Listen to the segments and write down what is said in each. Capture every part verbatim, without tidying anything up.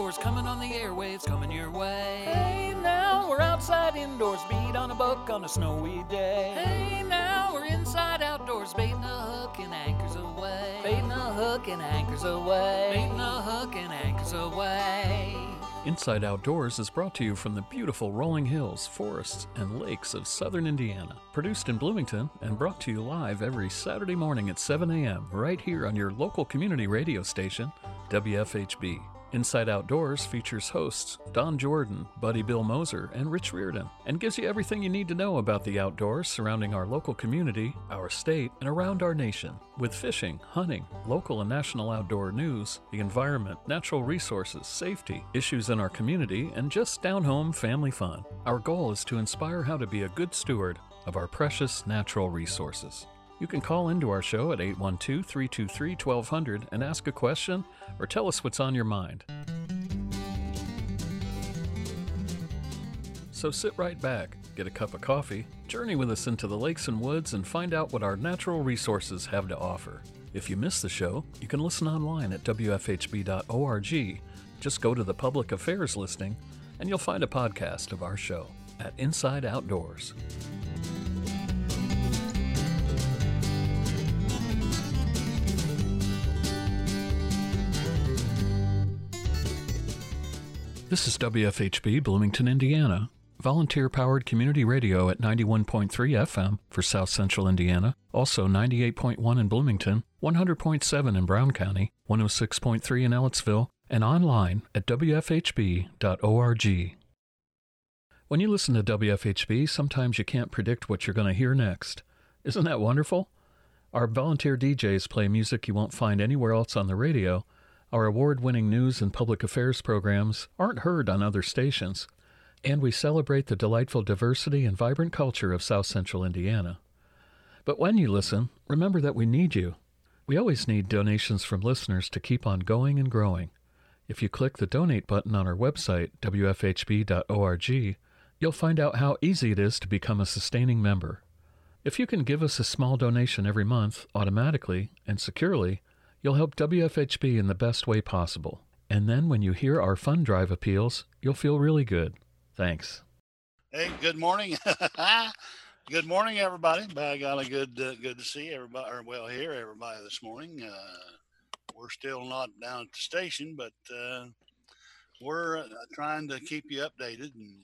Outdoors, coming on the airwaves, coming your way. Hey, now we're outside indoors, beat on a buck on a snowy day. Hey, now we're inside outdoors, baiting a hook and anchors away. Baiting a hook and anchors away. Baiting a hook and anchors away. Inside Outdoors is brought to you from the beautiful rolling hills, forests, and lakes of southern Indiana. Produced in Bloomington and brought to you live every Saturday morning at seven a.m. right here on your local community radio station, W F H B. Inside Outdoors features hosts Don Jordan, Buddy Bill Moser, and Rich Reardon, and gives you everything you need to know about the outdoors surrounding our local community, our state, and around our nation. With fishing, hunting, local and national outdoor news, the environment, natural resources, safety, issues in our community, and just down-home family fun. Our goal is to inspire how to be a good steward of our precious natural resources. You can call into our show at eight one two, three two three, one two zero zero and ask a question or tell us what's on your mind. So sit right back, get a cup of coffee, journey with us into the lakes and woods, and find out what our natural resources have to offer. If you miss the show, you can listen online at W F H B dot org. Just go to the Public Affairs listing, and you'll find a podcast of our show at Inside Outdoors. This is W F H B Bloomington, Indiana, volunteer-powered community radio at ninety-one point three F M for South Central Indiana, also ninety-eight point one in Bloomington, one hundred point seven in Brown County, one oh six point three in Ellettsville, and online at W F H B dot org. When you listen to W F H B, sometimes you can't predict what you're going to hear next. Isn't that wonderful? Our volunteer D Js play music you won't find anywhere else on the radio. Our award-winning news and public affairs programs aren't heard on other stations, and we celebrate the delightful diversity and vibrant culture of South Central Indiana. But when you listen, remember that we need you. We always need donations from listeners to keep on going and growing. If you click the donate button on our website, W F H B dot org, you'll find out how easy it is to become a sustaining member. If you can give us a small donation every month, automatically and securely, you'll help W F H B in the best way possible. And then when you hear our fund drive appeals, you'll feel really good. Thanks. Hey, good morning. Good morning, everybody. By golly, good, uh, good to see everybody, or well, hear everybody this morning. Uh, we're still not down at the station, but uh, we're uh, trying to keep you updated. And,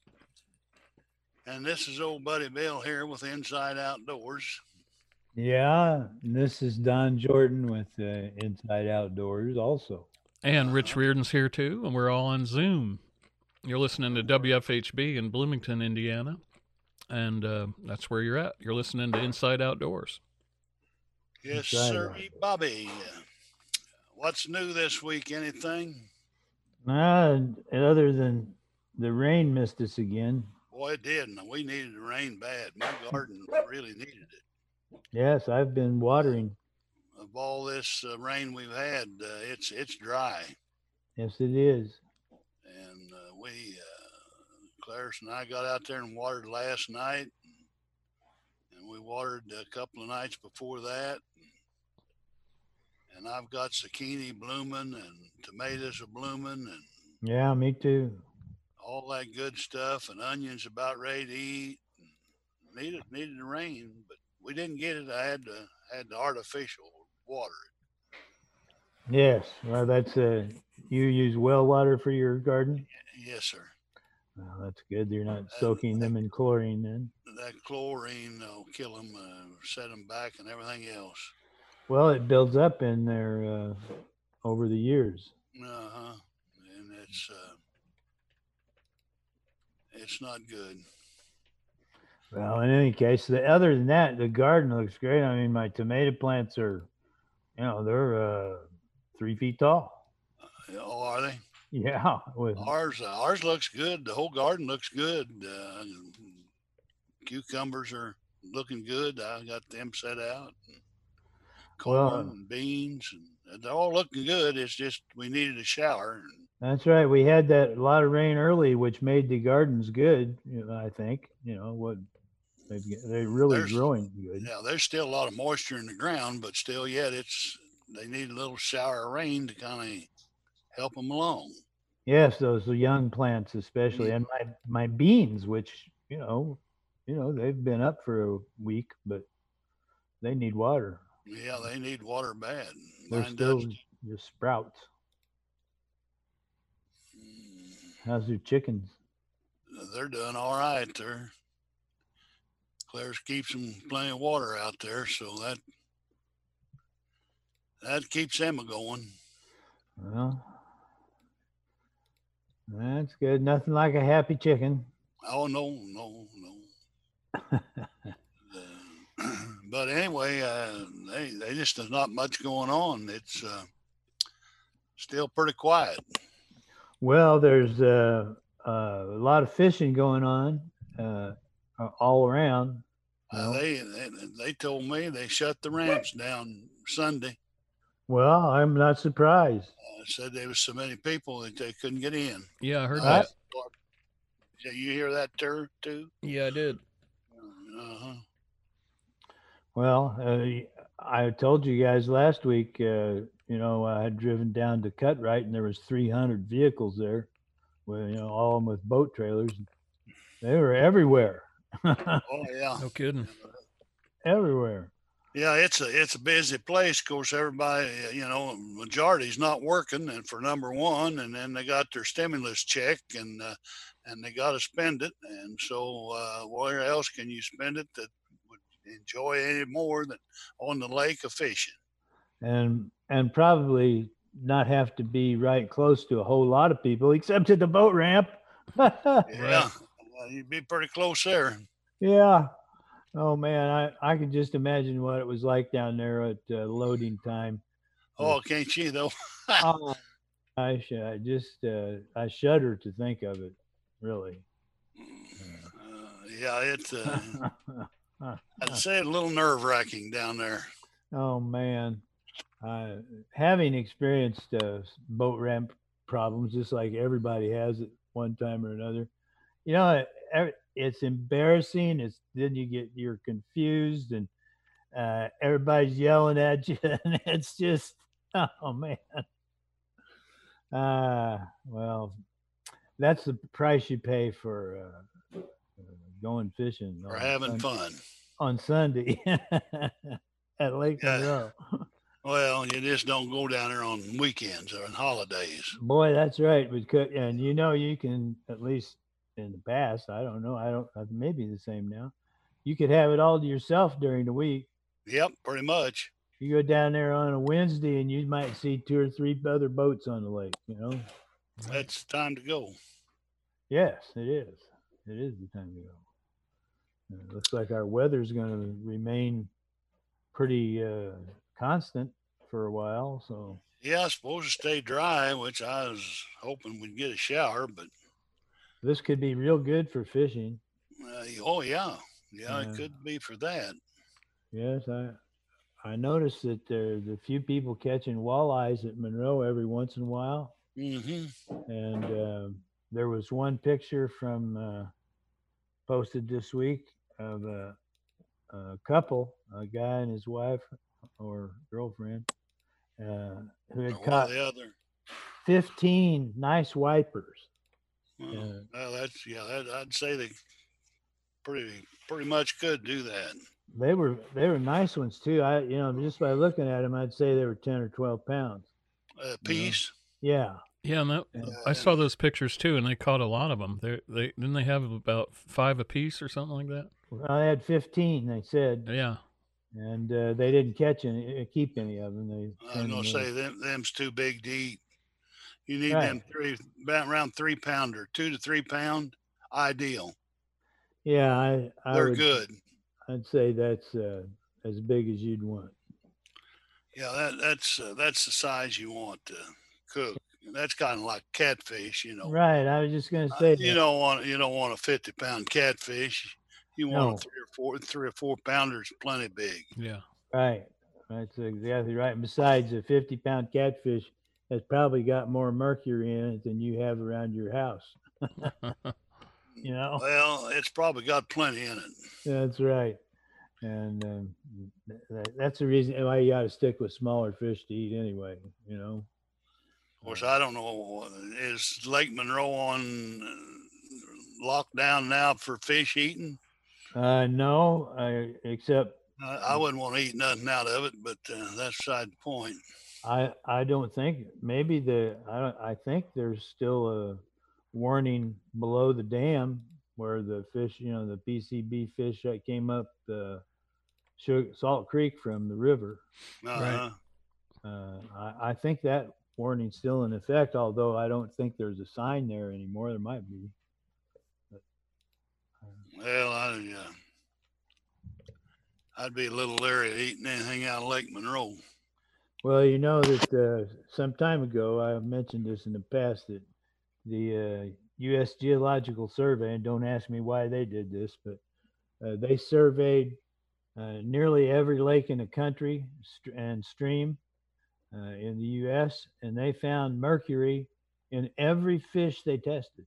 and this is old Buddy Bill here with Inside Outdoors. Yeah, and this is Don Jordan with uh, Inside Outdoors also. And Rich Reardon's here too, and we're all on Zoom. You're listening to W F H B in Bloomington, Indiana, and uh, that's where you're at. You're listening to Inside Outdoors. Yes, sir, Bobby. What's new this week? Anything? Uh, other than the rain missed us again. Boy, it did. And we needed the rain bad. My garden really needed it. Yes, I've been watering. Of all this uh, rain we've had, uh, it's it's dry. Yes, it is. And uh, we, uh, Clarice and I got out there and watered last night. And we watered a couple of nights before that. And I've got zucchini blooming and tomatoes are blooming and yeah, me too. All that good stuff, and onions about ready to eat. Needed needed the rain, but we didn't get it. I had to had to artificial water it. Yes, well, that's uh, you use well water for your garden. Yes, sir. Well, that's good. You're not soaking that, them in chlorine then. That chlorine will kill them, uh, set them back, and everything else. Well, it builds up in there uh, over the years. Uh huh. And it's uh, it's not good. Well, in any case, the, other than that, the garden looks great. I mean, my tomato plants are, you know, they're uh, three feet tall. Uh, oh, are they? Yeah. With, ours, uh, ours looks good. The whole garden looks good. Uh, cucumbers are looking good. I got them set out. Corn well, and beans, and they're all looking good. It's just we needed a shower. That's right. We had that a lot of rain early, which made the gardens good. You know, I think. You know what. They're really there's, growing good. Yeah, there's still a lot of moisture in the ground, but still, yet it's they need a little shower of rain to kind of help them along. Yes, those young plants especially, Yeah. and my my beans, which you know, you know they've been up for a week, but they need water. Yeah, they need water bad. They're Mine does. still just sprouts. Mm, How's your chickens? They're doing all right. They're Claire's keeps them plenty of water out there, so that that keeps them a going. Well, that's good. Nothing like a happy chicken. Oh no, no, no. Uh, but anyway, uh, they they just there's not much going on. It's uh, still pretty quiet. Well, there's uh, uh, a lot of fishing going on uh, all around. You Uh, know. they, they they told me they shut the ramps down Sunday. Well, I'm not surprised. Uh, said there was so many people that they couldn't get in. Yeah, I heard Uh, Right? that. yeah, you hear that, tur too? Yeah, I did. Uh huh. Well, uh, I told you guys last week. Uh, you know, I had driven down to Cutright, and there was three hundred vehicles there. Well, you know, all of them with boat trailers. They were everywhere, Oh yeah. No kidding. everywhere. Yeah, it's a it's a busy place. Of course, everybody, you know, majority's not working, and for number one, and then they got their stimulus check, and uh, and they got to spend it, and so uh, where else can you spend it that would enjoy any more than on the lake of fishing? And and probably not have to be right close to a whole lot of people, except at the boat ramp. Yeah, uh, you'd be pretty close there. Yeah. Oh man, I I can just imagine what it was like down there at uh, loading time. With, Oh, can't you though? oh, I, sh- I just uh, I shudder to think of it. Really. Uh, yeah, it's uh, Uh, I'd say it's a little nerve wracking down there. oh man, uh, having experienced uh, boat ramp problems, just like everybody has at one time or another. You know, it, ev- it's embarrassing. It's then you get you're confused and uh, everybody's yelling at you, and it's just oh man. Uh, well, that's the price you pay for uh, uh, going fishing For on having Sun- fun. on Sunday at Lake Yeah. Monroe. Well, you just don't go down there on weekends or on holidays. Boy, that's right. Because and you know you can at least in the past. I don't know. I don't. uh, Maybe the same now. You could have it all to yourself during the week. Yep, pretty much. You go down there on a Wednesday and you might see two or three other boats on the lake. You know. That's time to go. Yes, it is. It is the time to go. Uh, looks like our weather's going to remain pretty uh, constant for a while. So Yeah, it's supposed to stay dry, which I was hoping we'd get a shower, but this could be real good for fishing. uh, oh yeah, yeah, it Yeah. could be for that. Yes, I I noticed that there's a few people catching walleyes at Monroe every once in a while, Hmm. and uh, there was one picture from uh, posted this week of a, a couple, a guy and his wife or girlfriend, uh, who Or had one or caught the other. fifteen nice wipers. Well, Uh, well, that's yeah. That, I'd say they pretty pretty much could do that. they were they were nice ones too. I you know just by looking at them, I'd say they were ten or twelve pounds. A You know? piece. Yeah. Yeah, and that, And, I saw those pictures too, and they caught a lot of them. They they didn't they have about five apiece or something like that. well, they had fifteen. They said, Yeah, and uh, they didn't catch any, uh, keep any of them. They I was turned gonna them say in. them them's too big to eat. You need Right. them three about around three pounder, two to three pound, ideal. Yeah, I I They're would good. I'd say that's uh, as big as you'd want. Yeah, that that's uh, that's the size you want to cook. That's kind of like catfish, you know. Right. I was just gonna Uh, say you that. don't want you don't want a fifty pound catfish. You want No. a three or four three or four pounders, plenty big. yeah. Right. That's exactly right. And besides, a fifty pound catfish has probably got more mercury in it than you have around your house. You know. Well, it's probably got plenty in it. That's right. And um, th- that, that's the reason why you got to stick with smaller fish to eat anyway. You know. Of course, I don't know. Is Lake Monroe on uh, lockdown now for fish eating? Uh, no, I, except I, I wouldn't want to eat nothing out of it, but uh, that's beside the point. I I don't think maybe the I don't I think there's still a warning below the dam where the fish, you know, the P C B fish that came up the Sugar, Salt Creek from the river. Uh-huh. Uh, I, I think that warning's still in effect, although I don't think there's a sign there anymore. There might be. But, uh, Well, I, uh, I'd be a little leery of eating anything out of Lake Monroe. Well, you know that uh, some time ago, I mentioned this in the past, that the uh, U S Geological Survey, and don't ask me why they did this, but uh, they surveyed uh, nearly every lake in the country st- and stream uh, in the U S, and they found mercury in every fish they tested.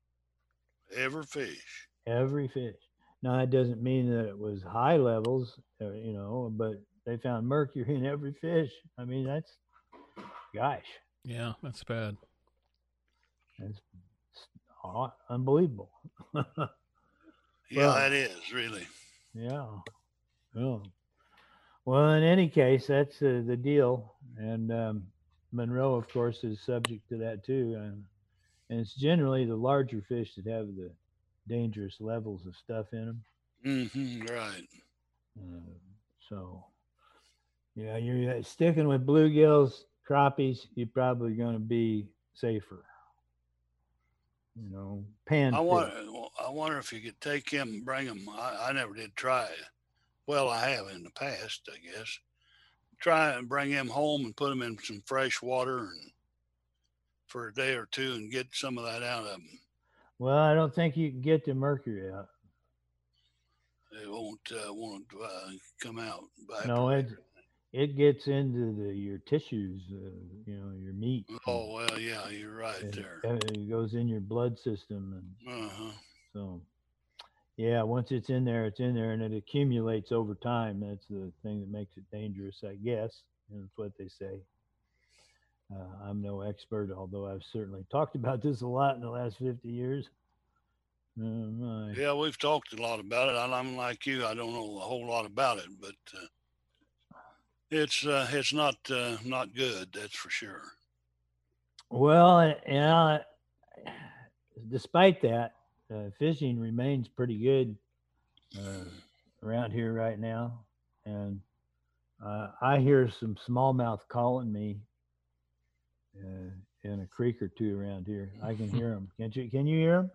Every fish. Every fish. Now, that doesn't mean that it was high levels, uh, you know, but they found mercury in every fish. I mean, that's, gosh, Yeah, that's bad. that's aw- unbelievable. Yeah, Well, that is really. yeah. Oh. Well, in any case, that's uh, the deal. And um, Monroe, of course, is subject to that too. And, and it's generally the larger fish that have the dangerous levels of stuff in them. Mm-hmm, right. Uh, so, yeah, you're uh, sticking with bluegills, crappies, you're probably going to be safer. You know, I panfish. wonder. I wonder if you could take him and bring him. I, I never did try it. Well, I have in the past, I guess. Try and bring him home and put him in some fresh water and for a day or two and get some of that out of him. Well, I don't think you can get the mercury out. It won't uh, won't uh, come out. By No, it it gets into the your tissues, uh, you know, your meat. Oh well, yeah, you're right It, there. it goes in your blood system, and Uh-huh. so yeah, once it's in there, it's in there, and it accumulates over time. That's the thing that makes it dangerous, I guess. That's what they say. Uh, I'm no expert, although I've certainly talked about this a lot in the last fifty years. Oh my. Yeah, we've talked a lot about it. I'm like you. I don't know a whole lot about it, but uh, it's uh, it's not uh, not good. That's for sure. Well, you know, despite that, uh, fishing remains pretty good uh, around here right now, and uh, I hear some smallmouth calling me uh, in a creek or two around here. I can hear them. Can't you? Can you hear them?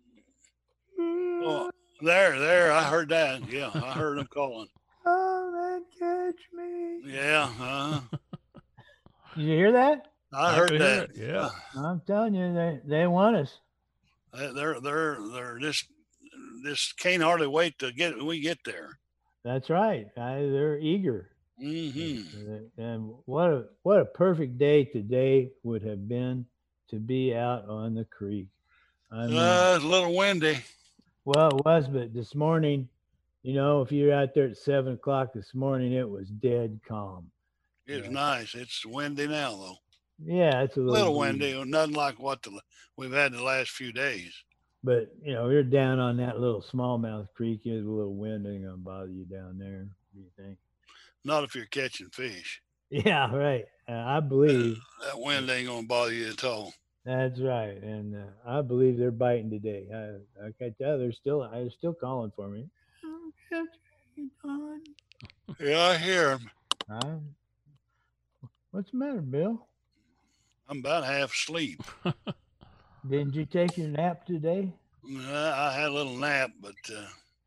Well, there, there. I heard that. Yeah, I heard them calling. Oh, man, catch me! Yeah, uh, Did you hear that? I I heard could hear that. it, yeah. I'm telling you, they they want us. Uh, They're they're they're just just can't hardly wait to get when we get there. That's right. I, they're eager. Mm-hmm. Uh, And what a what a perfect day today would have been to be out on the creek. I mean, Uh, it's a little windy. well, it was, but this morning, you know, if you're out there at seven o'clock this morning, it was dead calm. It's Yeah. nice. It's windy now though. Yeah, it's a A little, little breezy. windy. Nothing like what the, we've had the last few days. But you know, you're down on that little smallmouth creek. There's a little wind ain't gonna bother you down there. What do you think? Not if you're catching fish. Yeah, right. Uh, I Uh, believe that wind ain't gonna bother you at all. that's right, and uh, I believe they're biting today. I, I can tell they're still they're still calling for me. Oh, catch me, Don. Yeah, I hear 'em. I, what's the matter, Bill? I'm about half asleep. Didn't you take your nap today? Uh, I had a little nap, but uh,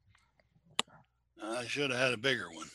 I should have had a bigger one.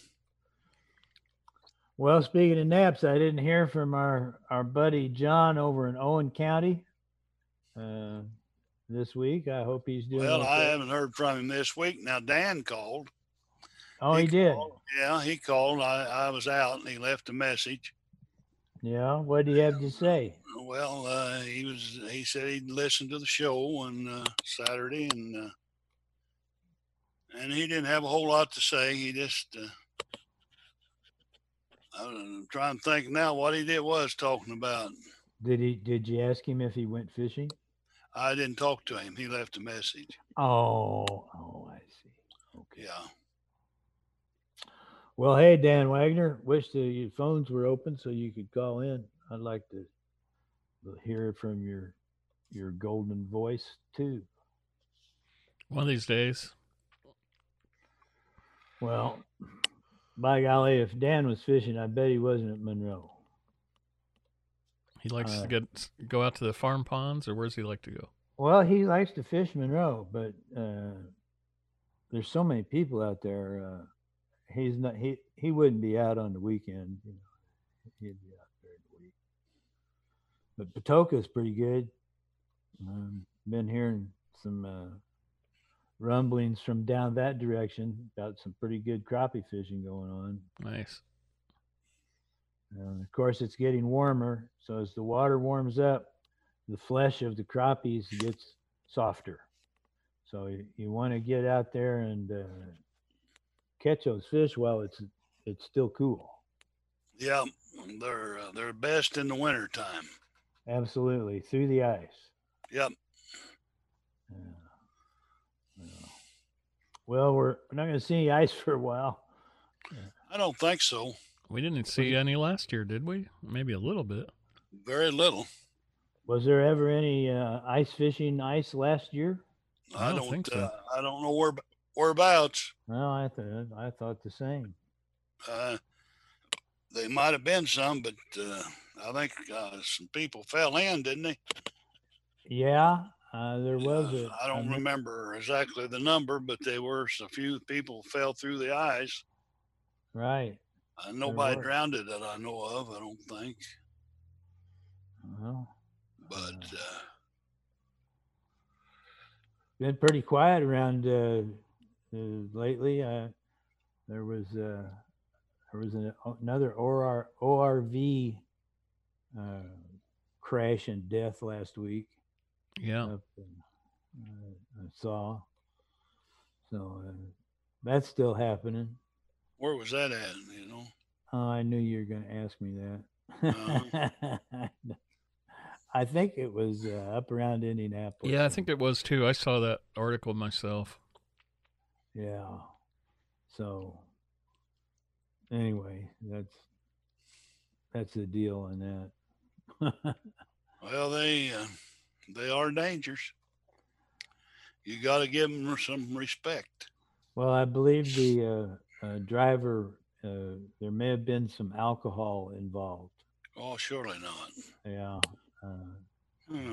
Well, speaking of naps, I didn't hear from our, our buddy John over in Owen County uh, this week. I hope he's doing Well, I okay. haven't heard from him this week. Now Dan called. Oh, he did. called. Yeah, he called. I, I was out and he left a message. Yeah. What do you have to say? Well, uh, he was. He said he'd listen to the show on uh, Saturday, and uh, and he didn't have a whole lot to say. He just. Uh, I'm trying to think now what he did was talking about. Did he? Did you ask him if he went fishing? I didn't talk to him. He left a message. Oh, oh, I see. Okay. Yeah. Well, hey, Dan Wagner, wish the your phones were open so you could call in. I'd like to hear from your your golden voice too. One of these days. Well, by golly, if Dan was fishing, I bet he wasn't at Monroe. He likes Uh, to get go out to the farm ponds, or where's he like to go? Well, he likes to fish Monroe, but uh, there's so many people out there. Uh, he's not. He he wouldn't be out on the weekend. You know, he'd be out there the week. But Patoka's pretty good. Um, been hearing some uh, rumblings from down that direction about some pretty good crappie fishing going on. Nice. And of course, it's getting warmer, so as the water warms up, the flesh of the crappies gets softer. So you, you want to get out there and uh, catch those fish while it's it's still cool. Yeah, they're uh, they're best in the wintertime. Absolutely, through the ice. Yep. Yeah. Yeah. Well, we're, we're not going to see any ice for a while. I don't think so. We didn't see any last year, did we? Maybe a little bit. Very little. Was there ever any uh, ice fishing ice last year? I I don't don't. think so. uh, I don't know where whereabouts. No, I thought I thought the same. Uh, they might have been some, but uh, I think uh, some people fell in, didn't they? Yeah, uh, there was Uh, a. I don't a- remember exactly the number, but there were a few people fell through the ice. Right. Uh, nobody were. drowned it that I know of. I don't think. Well, But Uh, uh, been pretty quiet around uh, uh, lately. Uh, there was uh, there was an, another O R, O R V uh, crash and death last week. Yeah. Up in, uh, I saw. So uh, that's still happening. where was that at? You know. Oh, I knew you were going to ask me Uh-huh. that. I think it was uh, up around Indianapolis. Yeah, I think it was too. I saw that article myself. Yeah. So anyway, that's that's the deal on that. Well, they uh, they are dangers. You got to give them some respect. Well, I believe the uh, uh, driver. Uh, there may have been some alcohol involved. Oh, surely not. Yeah. Uh, Hmm.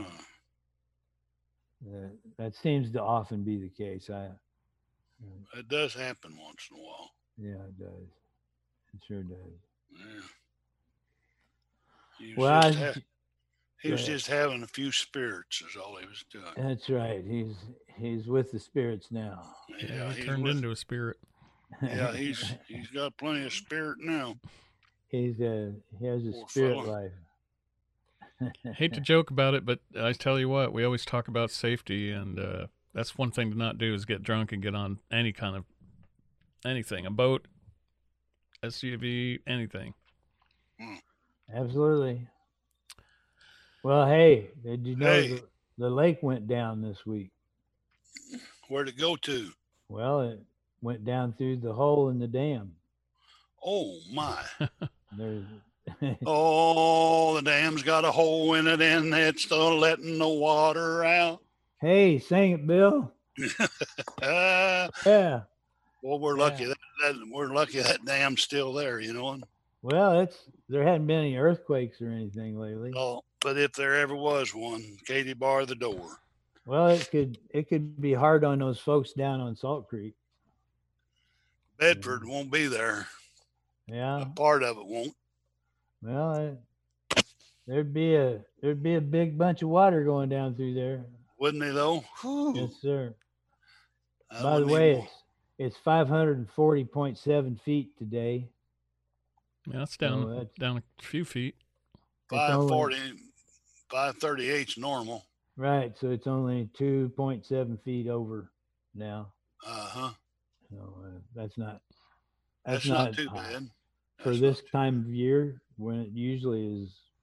that, that seems to often be the case. I. Uh, It does happen once in a while. yeah, it does. It sure does. Yeah. He was, Well, just, I- ha- he was yeah. just having a few spirits, is all he was doing. That's right. He's he's with the spirits now. Yeah, Yeah, he he's turned with- into a spirit. yeah, he's he's got plenty of spirit now. he's uh he has a Poor spirit fella. life. Hate to joke about it, but I tell you what, we always talk about safety, and uh, that's one thing to not do is get drunk and get on any kind of anything, a boat, S U V, anything. Absolutely. Well, hey, did you know Hey. the, the lake went down this week? Where'd it go to? Well, it went down through the hole in the dam. Oh my! There's Oh, the dam's got a hole in it, and it's still letting the water out. Hey, sing it, Bill. Uh, Yeah. well, we're lucky Yeah. that, that we're lucky that dam's still there, you know. Well, it's there hadn't been any earthquakes or anything lately. Oh, but if there ever was one, Katie, bar the door. Well, it could it could be hard on those folks down on Salt Creek. Bedford won't be there. Yeah. A part of it won't. Well, it, there'd be a there'd be a big bunch of water going down through there. Wouldn't they though? Whew. Yes, sir. I By the wouldn't way, even- it's it's five hundred forty point seven feet today. Yeah, it's down Oh, that's- down a few feet. It's only- five forty, five thirty-eight's normal. Right, so it's only two point seven feet over now. Uh huh. So uh, that's not That's, that's, not, too high. bad. for That's this not- time of year when it usually is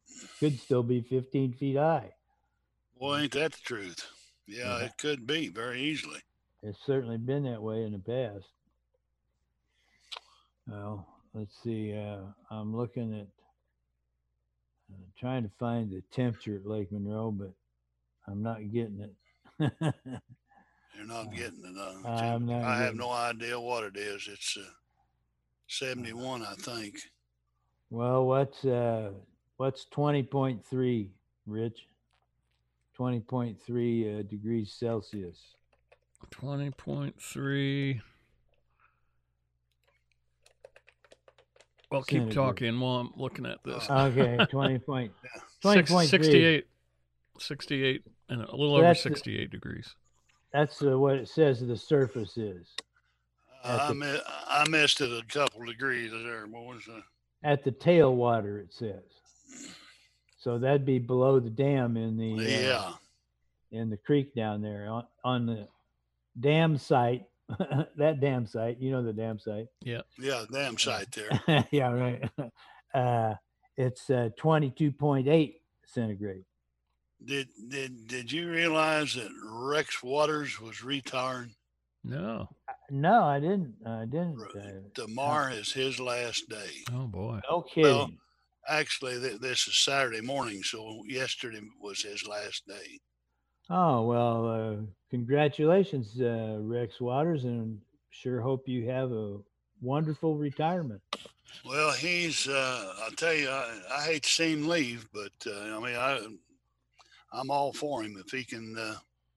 Could still be fifteen feet high. Boy, ain't that the truth? Yeah, Yeah. it could be very easily. It's certainly been that way in the past. Well, let's see. Uh, I'm looking at uh, trying to find the temperature at Lake Monroe, but I'm not getting it. You're not getting it. Uh, I'm not I have getting no idea what it is. It's uh, seventy-one, I think. Well, what's uh, what's twenty point three, Rich? twenty point three uh, degrees Celsius. twenty point three. Well, keep Centigrade. talking while I'm looking at this. Okay, twenty point. Yeah. twenty Six, point three. sixty-eight, sixty-eight, and a little So over that's the- sixty-eight degrees. That's uh, what it says the surface is. Uh, At I, the- mi- I missed it a couple degrees there. What was that? At the tailwater, it says. So that'd be below the dam in the uh, Yeah. in the creek down there on, on the dam site. That dam site, you know the dam site. Yeah. Yeah, damn sight there. Yeah, right. Uh, it's uh, twenty-two point eight centigrade. Did did did you realize that Rex Waters was retiring? No. No, I didn't. I didn't. Uh, Tomorrow is his last day. Oh boy. no kidding. Well, actually, th- this is Saturday morning, so yesterday was his last day. Oh, well, uh, congratulations, uh, Rex Waters, and sure hope you have a wonderful retirement. Well, he's. Uh, I'll tell you, I, I hate to see him leave, but uh, I mean, I, I'm all for him if he can uh,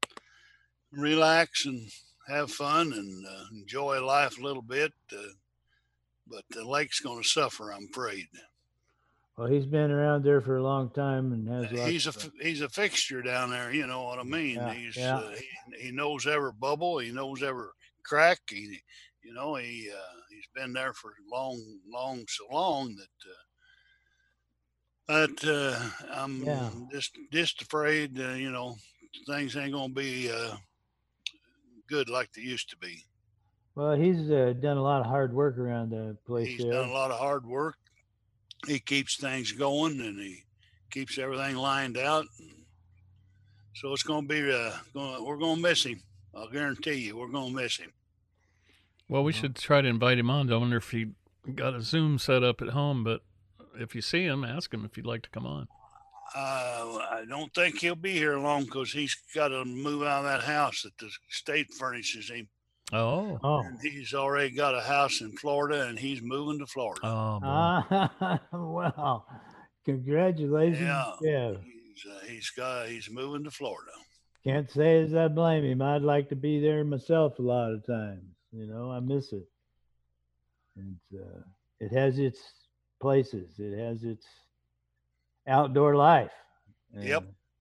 relax and have fun and uh, enjoy life a little bit. Uh, but the lake's going to suffer, I'm afraid. Well, he's been around there for a long time and has lots He's a of, f- he's a fixture down there. You know what I mean? Yeah, he's yeah. Uh, he, he knows every bubble. He knows every crack. He, you know, he uh, he's been there for long, long, so long that uh, that uh, I'm Yeah. just just afraid. Uh, you know, things ain't gonna be uh, good like they used to be. well, he's uh, done a lot of hard work around the place He's there. done a lot of hard work. He keeps things going and he keeps everything lined out. So it's going to be, uh, gonna, we're going to miss him. I'll guarantee you, we're going to miss him. Well, we Uh-huh. should try to invite him on. I wonder if he got a Zoom set up at home, but if you see him, ask him if he'd like to come on. Uh, I don't think he'll be here long because he's got to move out of that house that the state furnishes him. Oh. Oh, And he's already got a house in Florida and he's moving to Florida. Oh, boy. ah, well, congratulations, Yeah. Jeff. He's, uh, he's got, he's moving to Florida. Can't say as I blame him. I'd like to be there myself a lot of times. You know, I miss it. It's, uh, it has its places. It has its outdoor life. Yep.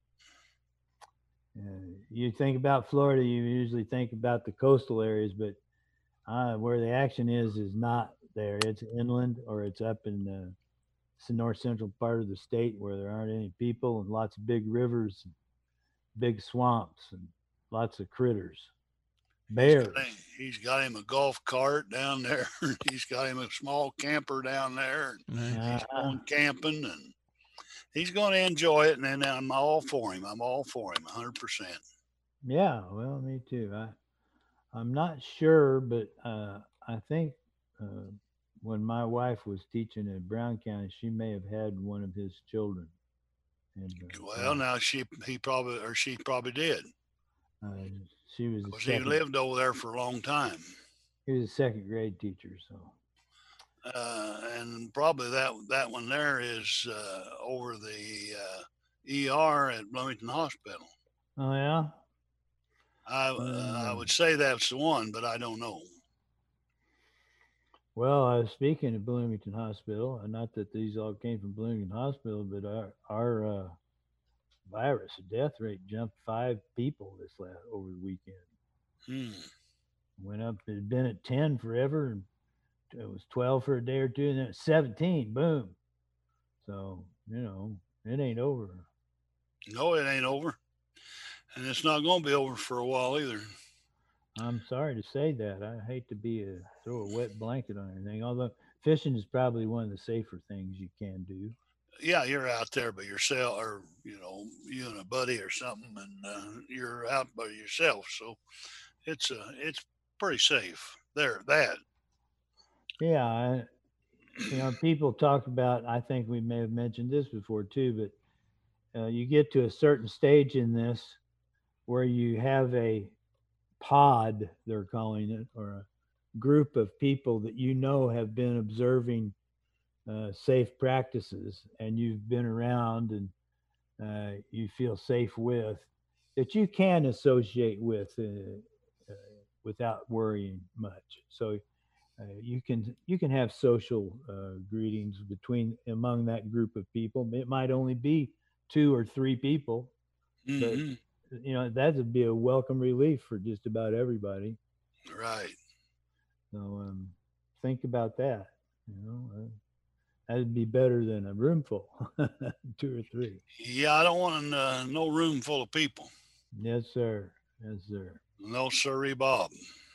Uh, you think about Florida, you usually think about the coastal areas, but uh, where the action is is not there. It's inland or it's up in the, it's the north central part of the state where there aren't any people and lots of big rivers, and big swamps, and lots of critters. Bears. He's got, him, he's got him a golf cart down there. He's got him a small camper down there. Nice. He's Uh-huh. going camping and he's going to enjoy it. And then I'm all for him. I'm all for him, one hundred percent. Yeah, well, me too. I, I'm not sure, but uh, I think uh, when my wife was teaching in Brown County, she may have had one of his children. And, uh, Well, now she, he probably, or she probably did. uh, she was a Because he second, lived over there for a long time. he was a second grade teacher, so Uh, and probably that, that one there is uh, over the uh, E R at Bloomington Hospital. oh yeah. I, uh, I Mm. would say that's the one, but I don't know. Well, I was speaking of Bloomington Hospital, and not that these all came from Bloomington Hospital, but our our uh, virus death rate jumped five people this last over the weekend. Hmm. Went up. It had been at ten forever, and it was twelve for a day or two, and then it's seventeen. Boom. So you know it ain't over. No, it ain't over. And it's not going to be over for a while either. I'm sorry to say that. I hate to be a throw a wet blanket on anything. Although fishing is probably one of the safer things you can do. yeah, you're out there by yourself, or you know, you and a buddy or something, and uh, you're out by yourself. So it's uh, it's pretty safe there. That Yeah, I, you know, people talk about. I think we may have mentioned this before too, but uh, you get to a certain stage in this where you have a pod, they're calling it, or a group of people that you know have been observing uh, safe practices, and you've been around and uh, you feel safe with, that you can associate with uh, uh, without worrying much. So uh, you can you can have social uh, greetings between among that group of people. It might only be two or three people, but hmm you know that would be a welcome relief for just about everybody. right. So um, think about that. You know, uh, that'd be better than a room full, two or three. Yeah, I don't want uh, no room full of people. Yes, sir. Yes, sir. No sirree, Bob.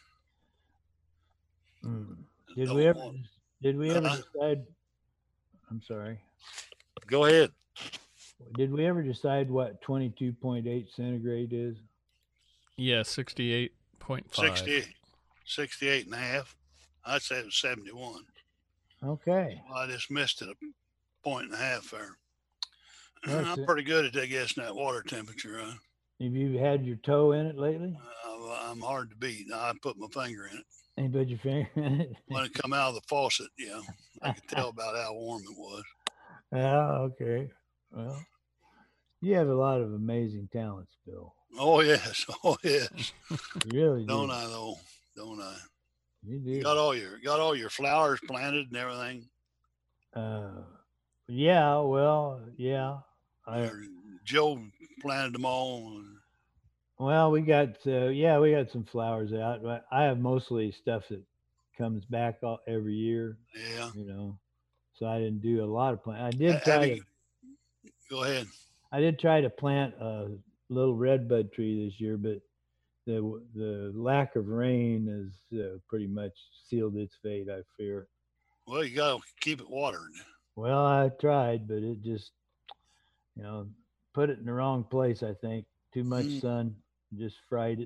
Mm. Did we Don't ever? want. Did we ever Uh, decide? I'm sorry. go ahead. Did we ever decide what twenty-two point eight centigrade is? Yeah, sixty-eight point five. sixty, sixty-eight and a half. I'd say it was seventy-one. Okay. Well, I just missed it a point and a half there. That's I'm it. pretty good at guessing that water temperature. Huh? Have you had your toe in it lately? Uh, I'm hard to beat. I put my finger in it. And you put your finger in it? When it come out of the faucet, yeah, I could tell about how warm it was. Oh, okay. Well, you have a lot of amazing talents, Bill. Oh yes, oh yes. You really Don't do. I though? Don't I? You You do. got all your got all your flowers planted and everything. Uh, yeah. Well, yeah. I Or Joe planted them all. well, we got uh, yeah, we got some flowers out. But I have mostly stuff that comes back all, every year. Yeah. You know, so I didn't do a lot of plant. I did Have try to you? Go ahead. I did try to plant a little redbud tree this year, but the the lack of rain has uh, pretty much sealed its fate. I fear. Well, you got to keep it watered. Well, I tried, but it just you know put it in the wrong place. I think too much Mm, sun just fried it.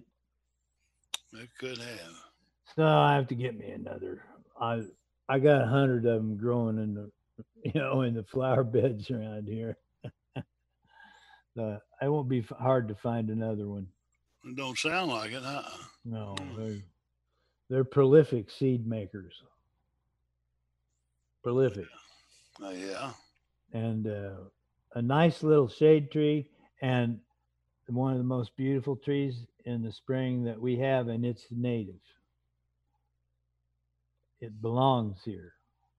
it could have. So I have to get me another. I I got a hundred of them growing in the you know in the flower beds around here. Uh, it won't be f- hard to find another one. It don't sound like it, huh? No, Mm. they're they're prolific seed makers. Prolific. Uh, yeah. And uh, a nice little shade tree, and one of the most beautiful trees in the spring that we have, and it's native. It belongs here.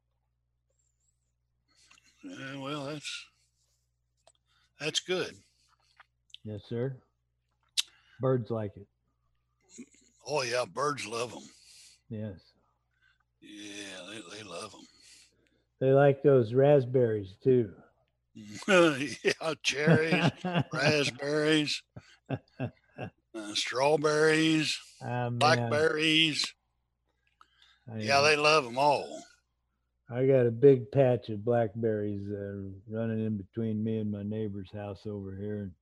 Yeah, well, that's that's good. Yes, sir. Birds like it. Oh yeah, birds love them. Yes. Yeah, they, they love They like those raspberries too. them. Yeah, cherries, raspberries, uh, strawberries, Ah man, blackberries. I Yeah, they love them all. I got a big patch of blackberries uh, running in between me and my neighbor's house over here. And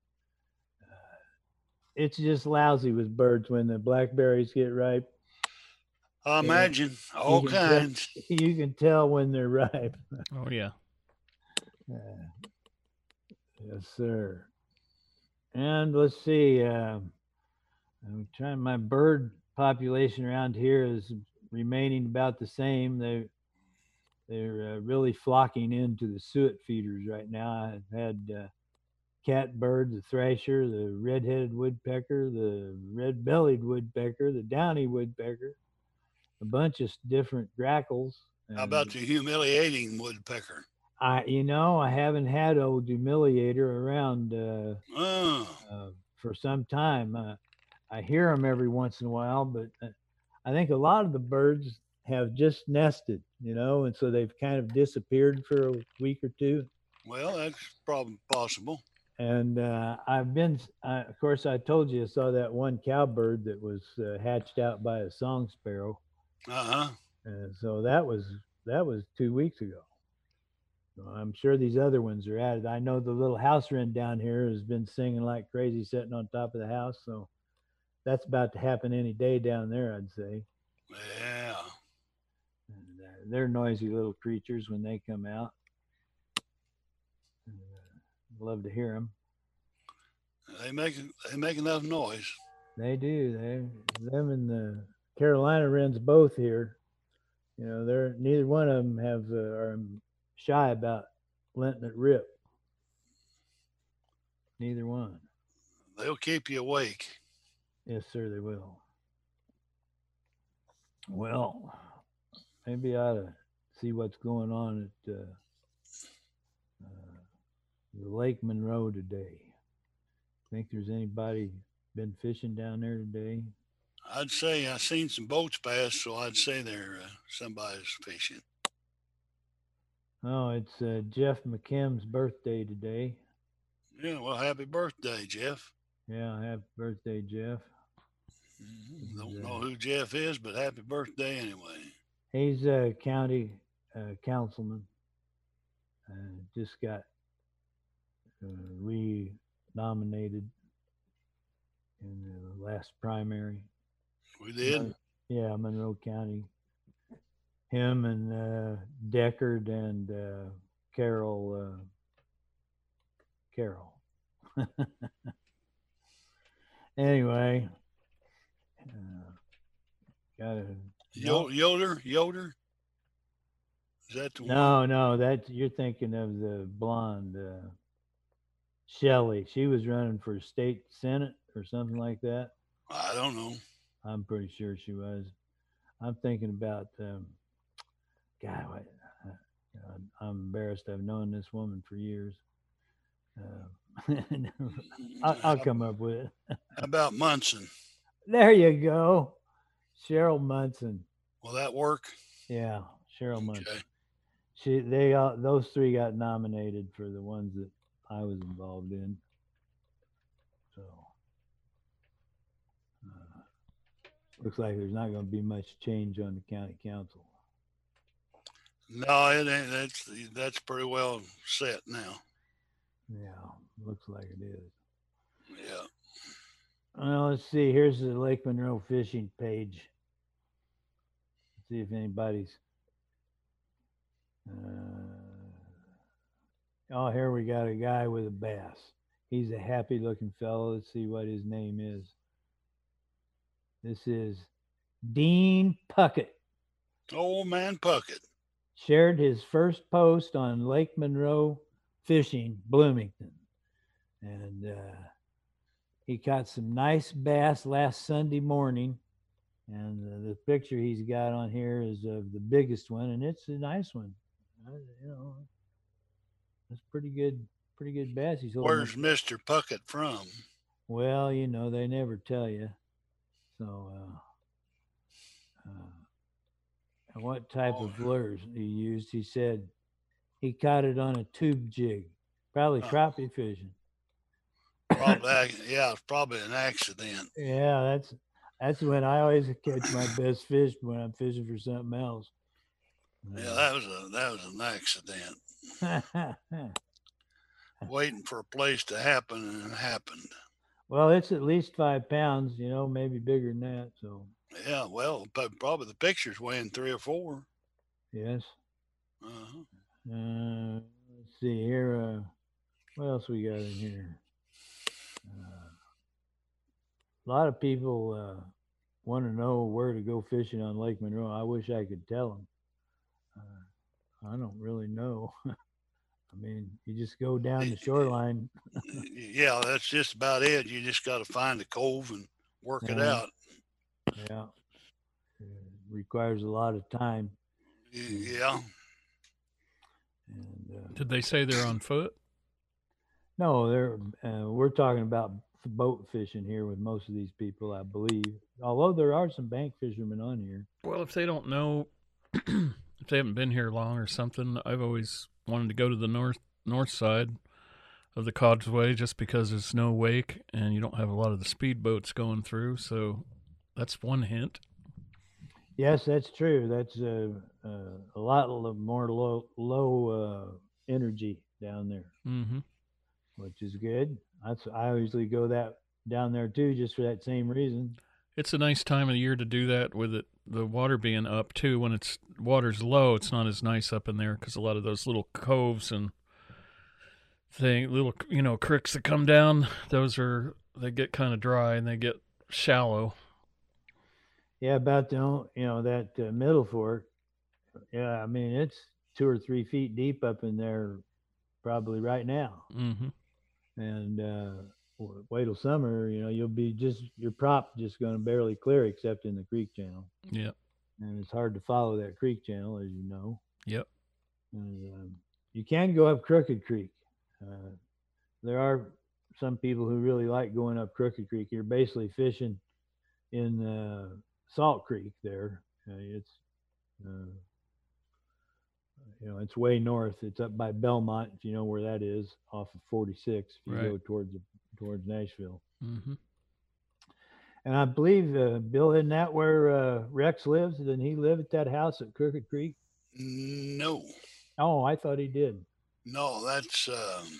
it's just lousy with birds when the blackberries get ripe. I Yeah, imagine you all can tell kinds. you can tell when they're ripe. Oh, yeah. Uh, yes, sir. And let's see. Um, I'm trying. My bird population around here is remaining about the same. They they're uh, really flocking into the suet feeders right now. I've had uh, catbird, the thrasher, the red-headed woodpecker, the red-bellied woodpecker, the downy woodpecker, a bunch of different grackles, How and about the humiliating woodpecker? I, you know, I haven't had old humiliator around uh, Oh, uh, for some time. Uh, I hear them every once in a while, but uh, I think a lot of the birds have just nested, you know, and so they've kind of disappeared for a week or two. well, that's probably possible. And uh, I've been, uh, of course, I told you I saw that one cowbird that was uh, hatched out by a song sparrow. Uh huh. And so that was that was two weeks ago. Well, I'm sure these other ones are at it. I know the little house wren down here has been singing like crazy sitting on top of the house. So that's about to happen any day down there, I'd say. Yeah. And, uh, they're noisy little creatures when they come out. And, uh, love to hear them. They make they make enough noise. They do. They them and the Carolina wrens both here. You know, they're neither one of them have uh, are shy about letting it rip. Neither one. They'll keep you awake. Yes, sir, they will. Well, maybe I ought to see what's going on at uh, uh, the Lake Monroe today. Think there's anybody been fishing down there today? I'd say I seen some boats pass, so I'd say there uh, somebody's fishing. Oh, it's uh, Jeff McKim's birthday today. Yeah, well, happy birthday, Jeff. Yeah, happy birthday, Jeff. Mm-hmm. Don't know who Jeff is, but happy birthday anyway. He's a county uh, councilman. Uh, just got uh, re-nominated in the last primary. We did? Uh, yeah, Monroe County. Him and uh, Deckard and uh, Carol. Uh, Carol. Anyway, uh, got a Yo- Yoder, Yoder. Is that the no, one? no, that you're thinking of the blonde uh, Shelley. She was running for state senate or something like that. I don't know. I'm pretty sure she was. I'm thinking about. Um, God, what, uh, I'm embarrassed. I've known this woman for years. Uh, I'll, I'll come up with it. How about Munson? There you go. Cheryl Munson. Will that work? Yeah, Cheryl Munson. Okay. She, they, uh, those three got nominated for the ones that I was involved in. So, uh, looks like there's not going to be much change on the county council. No, it ain't. That's that's pretty well set now. Yeah, looks like it is. Yeah. Well, let's see. Here's the Lake Monroe fishing page. Let's see if anybody's. Uh, oh, here we got a guy with a bass. He's a happy-looking fellow. Let's see what his name is. This is Dean Puckett. Old man Puckett. Shared his first post on Lake Monroe Fishing, Bloomington. And uh, he caught some nice bass last Sunday morning. And uh, the picture he's got on here is of the biggest one, and it's a nice one. Uh, you know, that's pretty good, pretty good bass. He's holding Where's up. Mister Puckett from? Well, you know, they never tell you. So, uh, uh, and what type Oh. of lures he used? He said he caught it on a tube jig, probably Huh. crappie fishing. Probably, yeah, it's probably an accident. Yeah, that's that's when I always catch my best fish, when I'm fishing for something else. Yeah, that was a that was an accident. Waiting for a place to happen, and it happened. Well, it's at least five pounds, you know, maybe bigger than that. So Yeah, well, but probably the picture's weighing three or four. yes. Uh-huh. Uh, let's see here. Uh, what else we got in here? Uh, a lot of people uh, want to know where to go fishing on Lake Monroe. I wish I could tell them. Uh, I don't really know. I mean, you just go down the shoreline. Yeah, that's just about it. You just got to find a cove and work it Yeah. out. Yeah. It requires a lot of time. Yeah. And uh, Did they say they're on foot? no, they're uh, we're talking about f- boat fishing here with most of these people, I believe. Although there are some bank fishermen on here. Well, if they don't know, if they haven't been here long or something, I've always wanted to go to the north north side of the causeway just because there's no wake and you don't have a lot of the speedboats going through. So that's one hint. Yes, that's true. That's uh, uh, a lot lo- more low low uh, energy down there, Mm-hmm. which is good. That's I usually go that down there too, just for that same reason. It's a nice time of the year to do that with it, the water being up too. When it's water's low, it's not as nice up in there because a lot of those little coves and thing, little you know creeks that come down, those are they get kind of dry and they get shallow. Yeah, about the on- you know that uh, middle fork. Yeah, I mean it's two or three feet deep up in there, probably right now. Mm-hmm. And uh, w- wait till summer, you know, you'll be just your prop just going to barely clear, except in the creek channel, Yep. and it's hard to follow that creek channel, as you know. Yep. And um, you can go up Crooked Creek. Uh, there are some people who really like going up Crooked Creek. You're basically fishing in uh, Salt Creek there. Uh, it's uh, you know it's way north. It's up by Belmont, if you know where that is, off of forty-six. If you Right. go towards towards Nashville. Mm-hmm. And I believe, uh, Bill, isn't that where uh, Rex lives? Didn't he live at that house at Crooked Creek? No, Oh, I thought he did. no, that's um,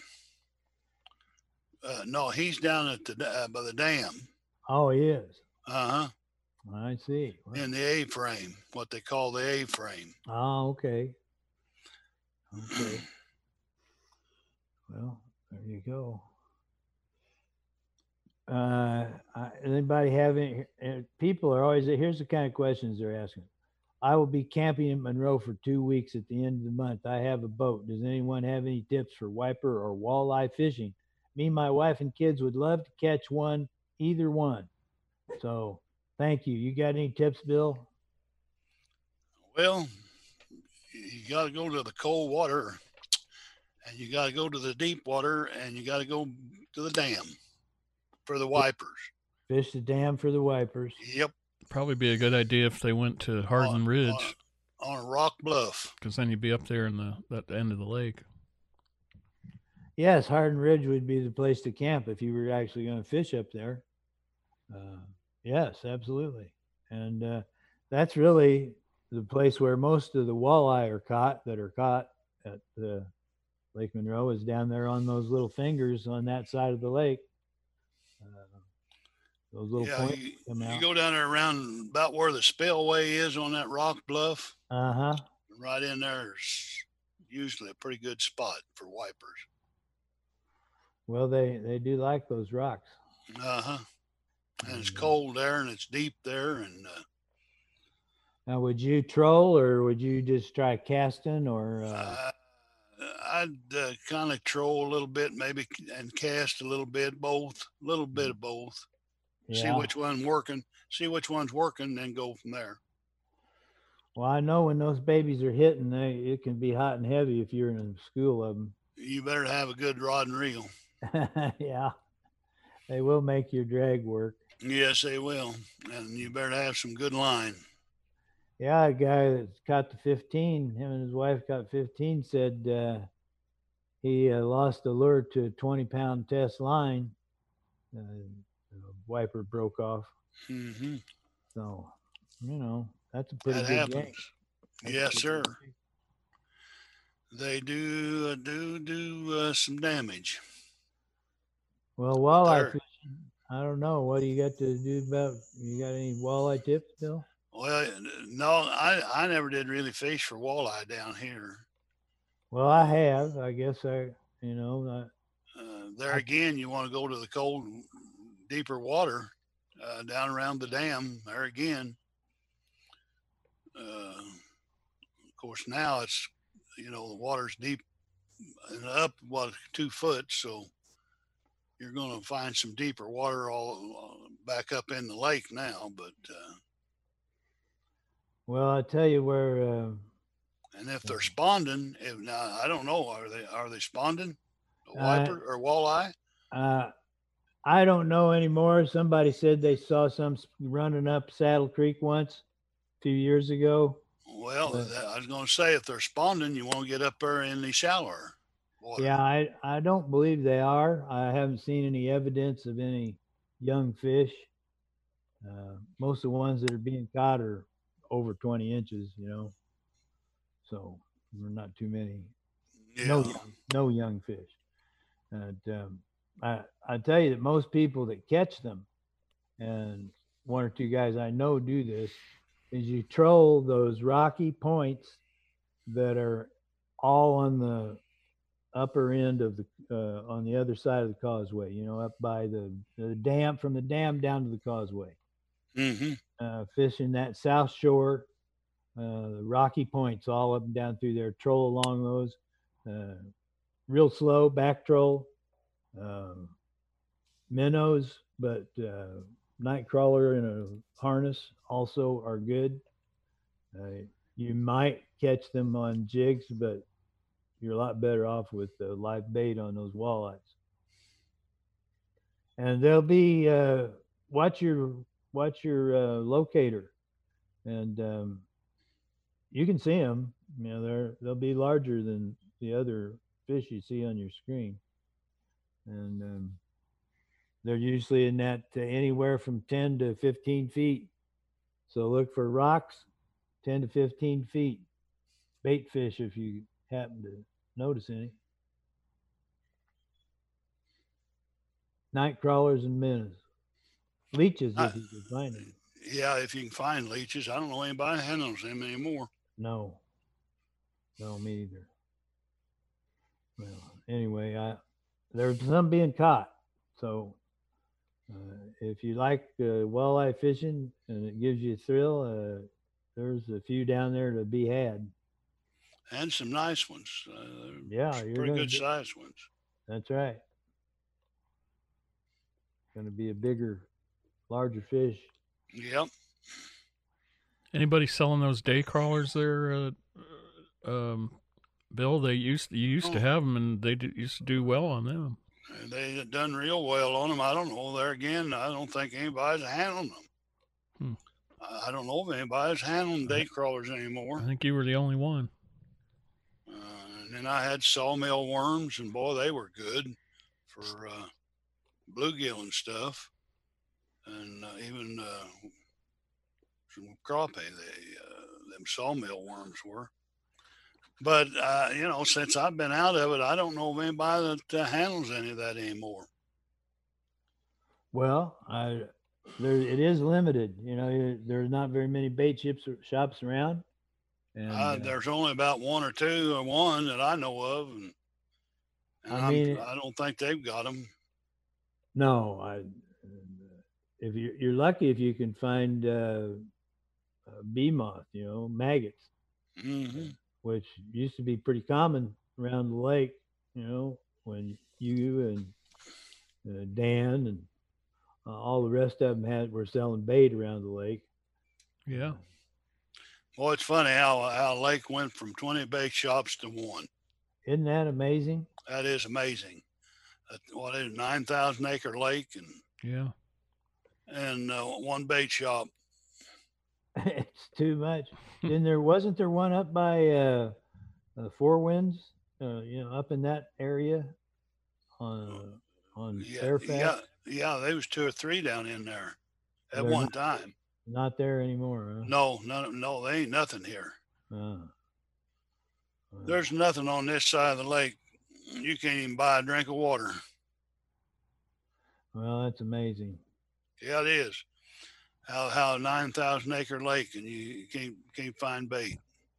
uh, no. He's down at the uh, by the dam. Oh, he is. Uh huh. I see. Well, In the A frame, what they call the A frame. oh, okay. Okay. Well, there you go. Uh, I, anybody have any? Uh, people are always. Here's the kind of questions they're asking. I will be camping in Monroe for two weeks at the end of the month. I have a boat. Does anyone have any tips for wiper or walleye fishing? Me, my wife, and kids would love to catch one, either one. So, thank you. You got any tips, Bill? Well, you got to go to the cold water, and you got to go to the deep water, and you got to go to the dam for the wipers. Fish the dam for the wipers. Yep. Probably be a good idea if they went to Hardin on, Ridge, on, on a rock bluff. because then you'd be up there in the that end of the lake. Yes, Hardin Ridge would be the place to camp if you were actually going to fish up there. Uh, yes, absolutely. And uh, that's really the place where most of the walleye are caught that are caught at the Lake Monroe is down there on those little fingers on that side of the lake. Uh, those little Yeah, points you, come you out. go down there around about where the spillway is on that rock bluff. Uh huh. Right in there is usually a pretty good spot for wipers. Well, they they do like those rocks. Uh huh. And it's And, uh, cold there, and it's deep there, and uh, Now, would you troll or would you just try casting or? Uh, I, I'd uh, kind of troll a little bit, maybe, and cast a little bit, both, a little bit of both. See yeah. which one working. See which one's working, then go from there. Well, I know when those babies are hitting, they it can be hot and heavy if you're in a school of them. You better have a good rod and reel. Yeah, they will make your drag work. Yes, they will, and you better have some good line. Yeah, a guy that's caught the fifteen, him and his wife got fifteen, said uh, he uh, lost the lure to a twenty pound test line. Uh, the wiper broke off. Mm-hmm. So, you know, that's a pretty That good happens. game. That's Yes, pretty sir. good game. They do uh, do do uh, some damage. Well, walleye There- fishing, I don't know. What do you got to do about? You got any walleye tips, Bill? Well, no, I I never did really fish for walleye down here. Well, I have. I guess I, you know, I, Uh, there again, you want to go to the cold, deeper water uh, down around the dam. There again, uh, of course, now it's you know the water's deep and up what two foot, so you're going to find some deeper water all uh, back up in the lake now. But uh, well, I tell you where. Uh, and if they're sponding, if now I don't know, are they are they sponding, a Uh, wiper or walleye? uh, I don't know anymore. Somebody said they saw some s- running up Saddle Creek once a few years ago. Well, But- that- I was going to say if they're sponding, you want to get up there in the shallower water. Yeah, I, I don't believe they are. I haven't seen any evidence of any young fish. Uh, most of the ones that are being caught are over twenty inches, you know. So there are not too many. Yeah. No, young, no young fish. And um, I I tell you that most people that catch them, and one or two guys I know do this, is you troll those rocky points that are all on the upper end of the uh, on the other side of the causeway. You know, up by the the dam, from the dam down to the causeway. Mm-hmm. Uh, fishing that south shore, uh, the rocky points all up and down through there. Troll along those, uh, real slow back troll, um, minnows, but uh, night crawler in a harness also are good. Uh, you might catch them on jigs, but you're a lot better off with the live bait on those walleyes. And they'll be uh, watch your watch your uh, locator, and um, you can see them. You know, they're they'll be larger than the other fish you see on your screen, and um, they're usually in that uh, anywhere from ten to fifteen feet. So look for rocks, ten to fifteen feet. Bait fish, if you happen to notice any. Night crawlers and minnows. Leeches, I, if you can find them. yeah, if you can find leeches. I don't know anybody handles them anymore. No. No, me either. Well, anyway, I there's some being caught. So uh, if you like uh, walleye fishing and it gives you a thrill, uh, there's a few down there to be had. And some nice ones. Uh, Yeah, you're pretty gonna good be, sized ones. that's right. Going to be a bigger, larger fish. Yep. Anybody selling those day crawlers there, uh, um, Bill? They used you used Oh. to have them, and they do, used to do well on them. They done real well on them. I don't know. There again, I don't think anybody's handling them. Hmm. I don't know if anybody's handling day crawlers anymore. I think you were the only one. Uh, and then I had sawmill worms, and boy, they were good for uh, bluegill and stuff, and uh, even uh, some crappie. They uh, them sawmill worms were. But uh, you know, since I've been out of it, I don't know of anybody that uh, handles any of that anymore. Well, I there it is limited. You know, there's not very many bait ships shops around. And Uh, uh, there's only about one or two, or one that I know of, and, and I mean, I'm, I don't think they've got them. no, I if you're, you're lucky if you can find uh, uh, bee moth, you know, maggots, Mm-hmm. which used to be pretty common around the lake. You know, when you and uh, Dan and uh, all the rest of them had were selling bait around the lake. Yeah. Well, it's funny how how Lake went from twenty bait shops to one. Isn't that amazing? That is amazing. Uh, what is it, nine thousand acre lake and Yeah. and uh, one bait shop. It's too much. Then there wasn't there one up by uh, uh, Four Winds, uh, you know, up in that area on on Yeah, Fairfax. yeah, yeah. There was two or three down in there at They're one not, time. not there anymore. Huh? No, no, no. There ain't nothing here. Uh, uh, There's nothing on this side of the lake. You can't even buy a drink of water. well, that's amazing. Yeah, it is. How how a nine thousand acre lake and you can't can't find bait.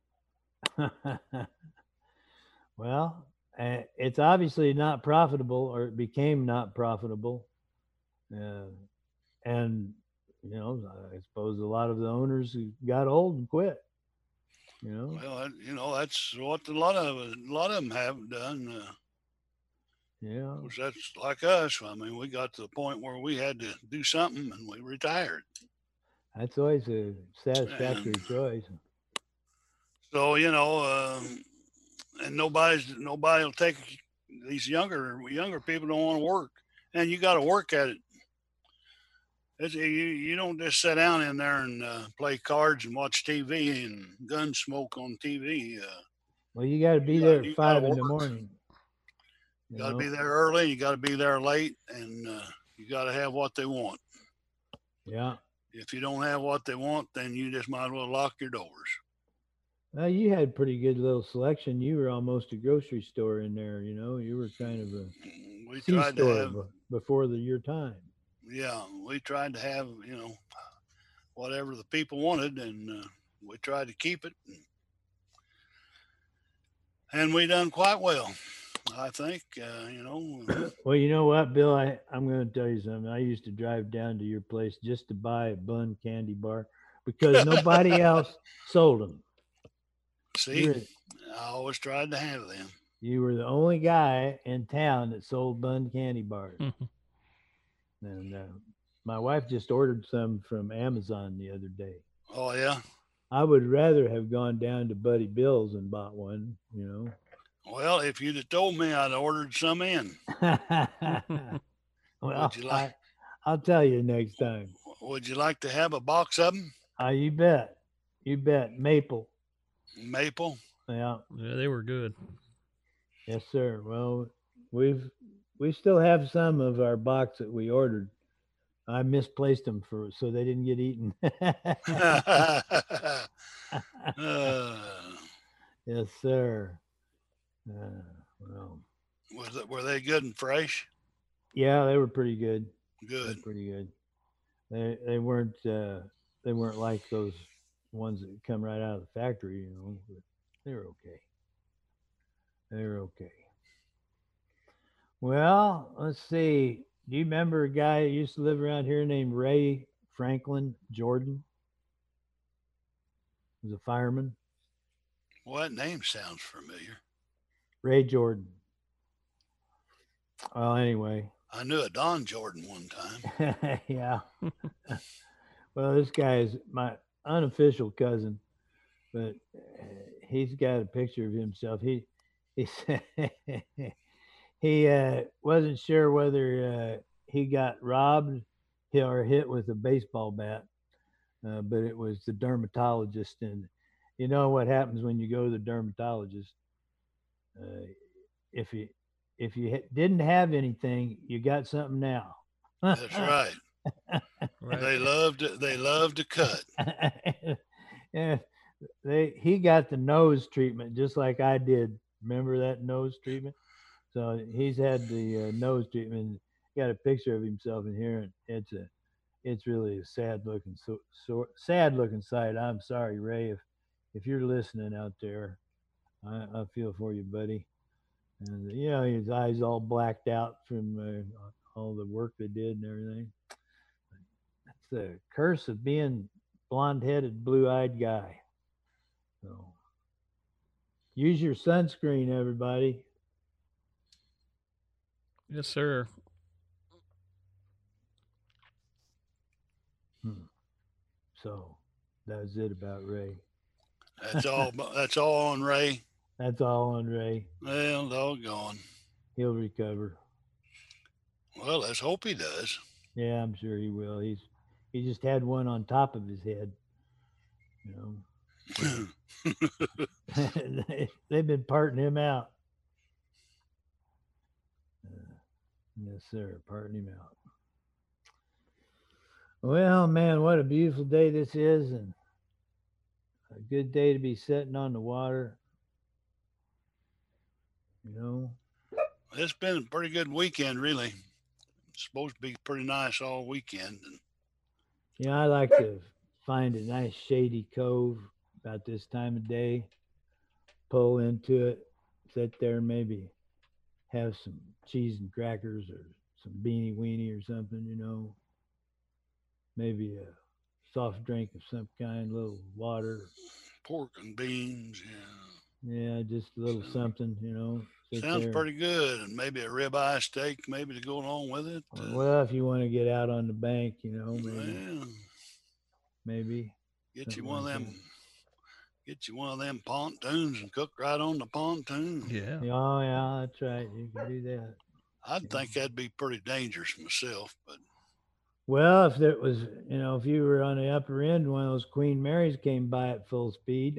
Well, uh, it's obviously not profitable, or it became not profitable, uh, and you know, I suppose a lot of the owners got old and quit. You know. Well, that, you know that's what a lot of a lot of them have done. Uh, Yeah. Which that's like us. I mean, we got to the point where we had to do something, and we retired. That's always a satisfactory And choice. so you know, uh, and nobody's nobody will take these younger younger people don't want to work, and you got to work at it. It's, you you don't just sit down in there and uh, play cards and watch T V and gun smoke on T V. Uh, Well, you got to be you there got, at you got to five in the work. morning. You You got to know. be there early. You got to be there late, and uh, you got to have what they want. Yeah, If you don't have what they want, then you just might as well lock your doors. Well, you had pretty good little selection. You were almost a grocery store in there. You know, you were kind of a We C tried to store have, b- before the your time. yeah, we tried to have, you know, whatever the people wanted, and uh, we tried to keep it, and, and we done quite well. I think, uh, you know. Well, you know what, Bill? I, I'm going to tell you something. I used to drive down to your place just to buy a bun candy bar because nobody else sold them. See, You're, I always tried to have them. you were the only guy in town that sold bun candy bars. And uh, my wife just ordered some from Amazon the other day. Oh yeah. I would rather have gone down to Buddy Bill's and bought one, you know. Well, if you'd have told me, I'd ordered some in. Well, Would you like? I, I'll tell you next time. Would you like to have a box of them? Uh, you bet. You bet. Maple. Maple. Yeah. Yeah, they were good. Yes, sir. Well, we've we still have some of our box that we ordered. I misplaced them for so they didn't get eaten. uh, Yes, sir. Uh, well, was it, were they good and fresh? yeah, they were pretty good. They were Good. pretty good. They they weren't uh, they weren't like those ones that come right out of the factory, you know. But they were okay. They were okay. Well, let's see. Do you remember a guy that used to live around here named Ray Franklin Jordan? He was a fireman. Well, that name sounds familiar. Ray Jordan. Well, anyway. I knew a Don Jordan one time. Yeah. Well, this guy is my unofficial cousin, but uh, he's got a picture of himself. He he said he uh, wasn't sure whether uh, he got robbed or hit with a baseball bat, uh, but it was the dermatologist. And you know what happens when you go to the dermatologist? Uh, if you if you didn't have anything, you got something now. That's right. Right. They loved they loved to cut. Yeah, they he got the nose treatment just like I did. Remember that nose treatment? So he's had the uh, nose treatment. Got a picture of himself in here, and it's a it's really a sad looking so, so sad looking sight. I'm sorry, Ray, if if you're listening out there, I, I feel for you, buddy. And you know his eyes all blacked out from uh, all the work they did and everything. That's the curse of being blonde-headed, blue-eyed guy. So use your sunscreen, everybody. Yes, sir. Hmm. So that was it about Ray. That's all. That's all on Ray. That's all on Ray. Well, doggone. He'll recover. Well, let's hope he does. Yeah, I'm sure he will. He's he just had one on top of his head. You know. they, they've been parting him out. Uh, yes, sir. Parting him out. Well, man, what a beautiful day this is, and a good day to be sitting on the water. You know, it's been a pretty good weekend, really. It's supposed to be pretty nice all weekend. Yeah, you know, I like to find a nice shady cove about this time of day, pull into it, sit there, maybe have some cheese and crackers or some beanie weenie or something, you know. Maybe a soft drink of some kind, a little water. Pork and beans, yeah. Yeah, just a little something, you know. Sounds there. Pretty good. And maybe a ribeye steak, maybe to go along with it. Uh, well, if you want to get out on the bank, you know, maybe. Well, maybe. Get you one like of them. That. Get you one of them pontoons and cook right on the pontoon. Yeah. Oh, yeah, that's right. You can do that. I'd yeah. think that'd be pretty dangerous myself, but. Well, if there was, you know, if you were on the upper end, one of those Queen Marys came by at full speed.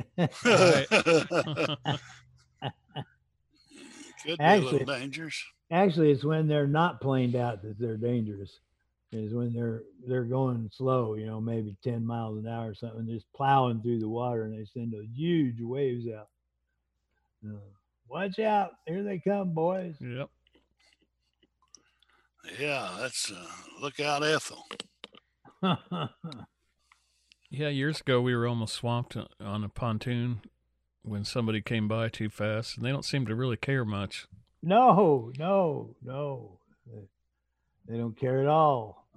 Could be actually, a little dangerous. Actually, it's when they're not planed out that they're dangerous. is when they're they're going slow, you know, maybe ten miles an hour or something, just plowing through the water, and they send those huge waves out. Uh, Watch out! Here they come, boys. Yep. Yeah, that's uh, look out, Ethel. Yeah, years ago we were almost swamped on a pontoon when somebody came by too fast, and they don't seem to really care much. No, no, no. They, they don't care at all.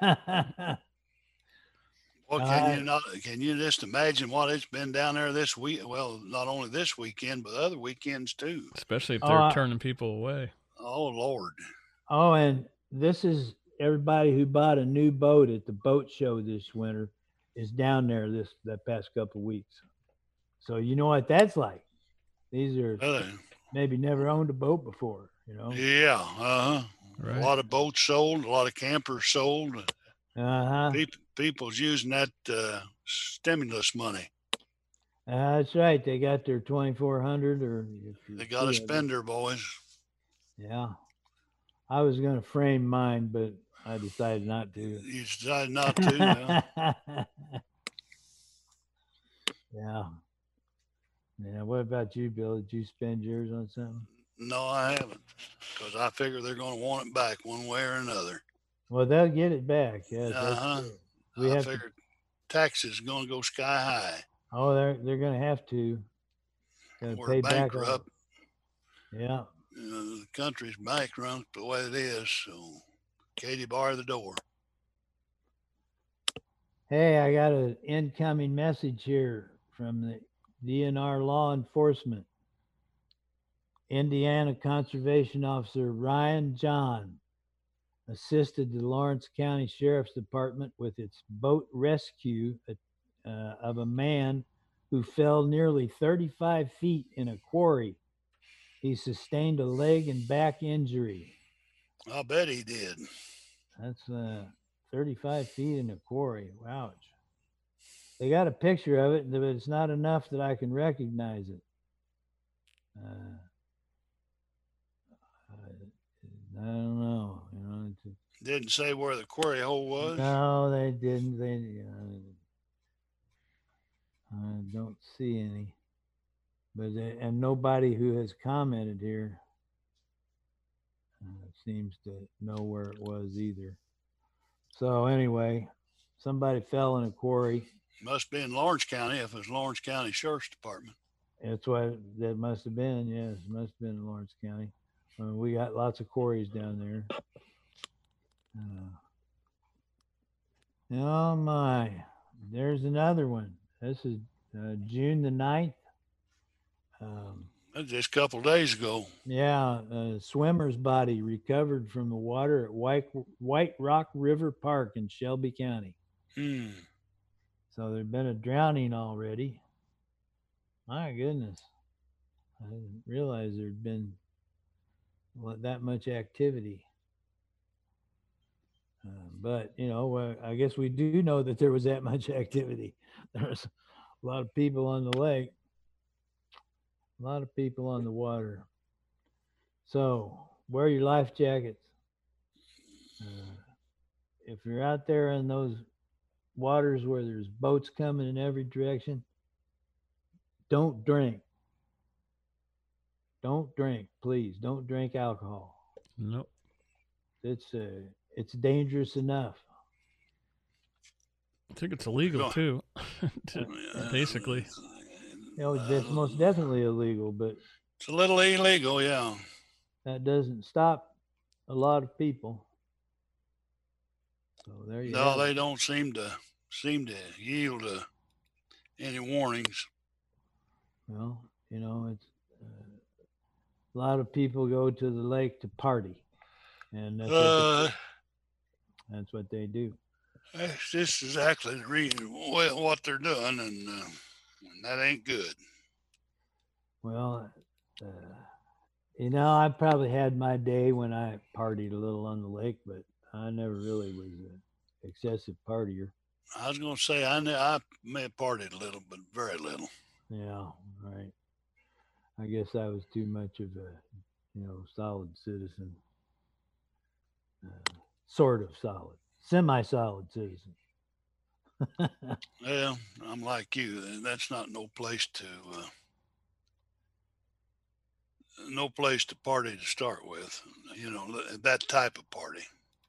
Well, can Uh, you not? Can you just imagine what it's been down there this week? Well, not only this weekend, but other weekends too. Especially if oh, they're I- turning people away. Oh Lord. oh, and this is everybody who bought a new boat at the boat show this winter is down there this that past couple of weeks. So you know what that's like. These are Uh, maybe never owned a boat before, you know. yeah. Uh huh. Right. A lot of boats sold. A lot of campers sold. Uh-huh. People, people's using that uh, stimulus money. Uh, that's right. They got their twenty-four hundred or if you're They got to two hundred. spend their boys. Yeah. I was going to frame mine, but I decided not to. You decided not to. Yeah. yeah. Yeah. What about you, Bill? Did you spend yours on something? No, I haven't, because I figure they're going to want it back one way or another. Well, they'll get it back. Yes, Uh huh. that's true. We I have to, figured taxes going to go sky high. oh, they're they're going to have to. Gotta We're pay back on it. bankrupt. Yeah. You know, the country's bankrupt the way it is. So, Katie, bar the door. Hey, I got an incoming message here from the D N R law enforcement. Indiana Conservation Officer Ryan John assisted the Lawrence County Sheriff's Department with its boat rescue uh, of a man who fell nearly thirty-five feet in a quarry. He sustained a leg and back injury. I bet he did. That's uh, thirty-five feet in a quarry. Ouch. They got a picture of it, but it's not enough that I can recognize it. Uh, I, I don't know. You know, it's, Didn't say where the quarry hole was. no, they didn't. They, uh, I don't see any. But they, and nobody who has commented here uh, seems to know where it was either. So anyway, somebody fell in a quarry. Must be in Lawrence County if it's Lawrence County Sheriff's Department. That's what that must have been. Yes, it must have been in Lawrence County. Uh, we got lots of quarries down there. Uh, oh my, there's another one. This is uh, June the ninth. Um, That's just a couple days ago. yeah, a swimmer's body recovered from the water at White, White Rock River Park in Shelby County. Hmm. So there'd been a drowning already. My goodness. I didn't realize there'd been that much activity. Uh, but, you know, uh, I guess we do know that there was that much activity. There's a lot of people on the lake, a lot of people on the water. So wear your life jackets. Uh, if you're out there in those waters where there's boats coming in every direction, don't drink. Don't drink, please. Don't drink alcohol. Nope. It's uh, it's dangerous enough. I think it's illegal too. to, basically. You know, it's most definitely illegal, but it's a little illegal, yeah. That doesn't stop a lot of people. So there you No, have they it. don't seem to seem to yield to any warnings. Well, you know, it's uh, a lot of people go to the lake to party, and that's, Uh, what, they, that's what they do. That's just exactly the reason what they're doing, and, uh, and that ain't good. Well, uh, you know, I probably had my day when I partied a little on the lake, but I never really was an excessive partier. I was going to say I I may have partied a little, but very little. Yeah, right. I guess I was too much of a, you know, solid citizen. Uh, sort of solid, semi-solid citizen. Well, I'm like you. That's not no place to, uh, no place to party to start with. You know, that type of party.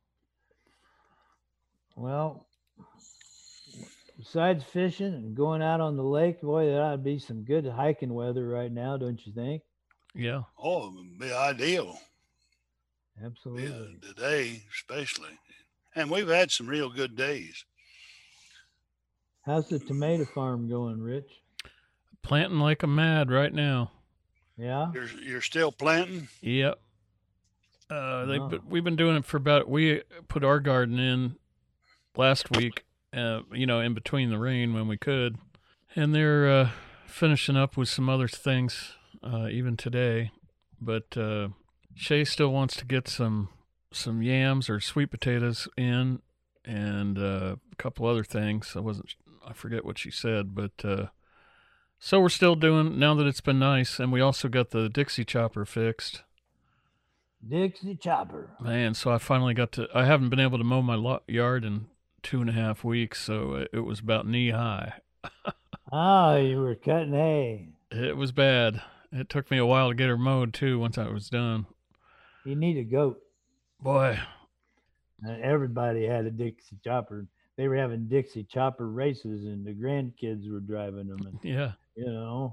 Well, besides fishing and going out on the lake, boy, that ought to be some good hiking weather right now, don't you think? Yeah. Oh, it would be ideal. Absolutely. Yeah, today, especially. And we've had some real good days. How's the tomato farm going, Rich? Planting like a mad right now. Yeah? You're, you're still planting? Yep. Uh, they Oh. we've been doing it for about. We put our garden in last week. Uh, you know, in between the rain when we could, and they're uh, finishing up with some other things uh, even today. But uh, Shay still wants to get some some yams or sweet potatoes in, and uh, a couple other things. I wasn't. I forget what she said, but uh, so we're still doing now that it's been nice, and we also got the Dixie chopper fixed. Dixie chopper. Man, so I finally got to. I haven't been able to mow my lo- yard in two and a half weeks, so it was about knee high. Oh, you were cutting hay. It was bad. It took me a while to get her mowed too. Once I was done, You need a goat. boy. Uh, everybody had a Dixie chopper. They were having Dixie chopper races, and the grandkids were driving them. And Yeah, you know,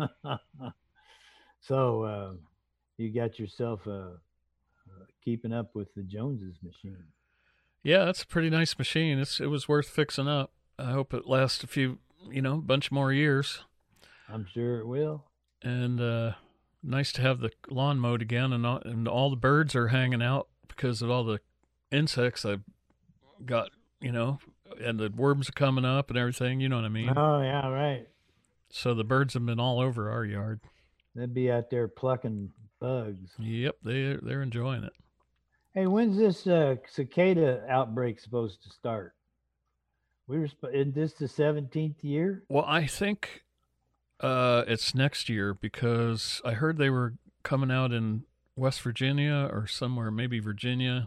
so uh, you got yourself a, uh, keeping up with the Joneses machine. yeah, that's a pretty nice machine. It's it was worth fixing up. I hope it lasts a few, you know, bunch more years. I'm sure it will. And uh, nice to have the lawn mowed again, and all, and all the birds are hanging out because of all the insects I've got, you know, and the worms are coming up and everything. You know what I mean? Oh yeah, right. So the birds have been all over our yard. They'd be out there plucking bugs. Yep, they they're enjoying it. Hey, when's this uh, cicada outbreak supposed to start? We were sp- is this the seventeenth year? Well, I think uh, it's next year because I heard they were coming out in West Virginia or somewhere, maybe Virginia.